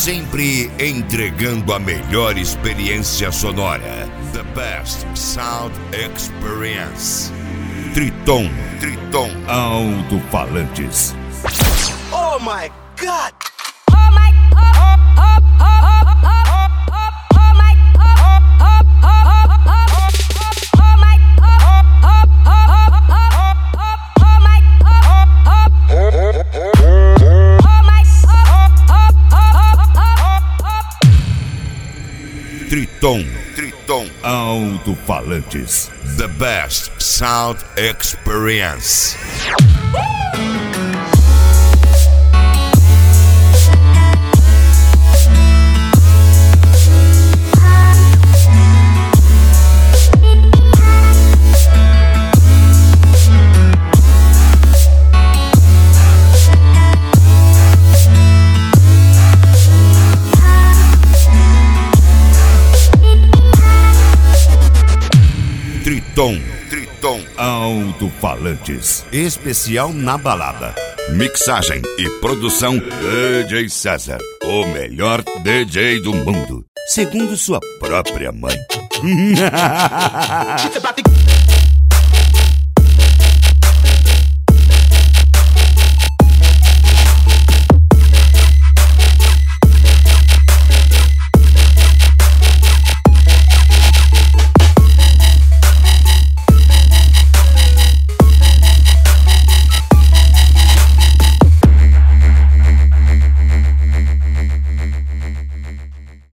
sempre entregando a melhor experiência sonora. The best sound experience. Triton Alto-Falantes. Oh my God! Triton Alto-Falantes. The best sound experience. Triton Alto-Falantes. Especial na balada. Mixagem e produção DJ César. O melhor DJ do mundo, segundo sua própria mãe.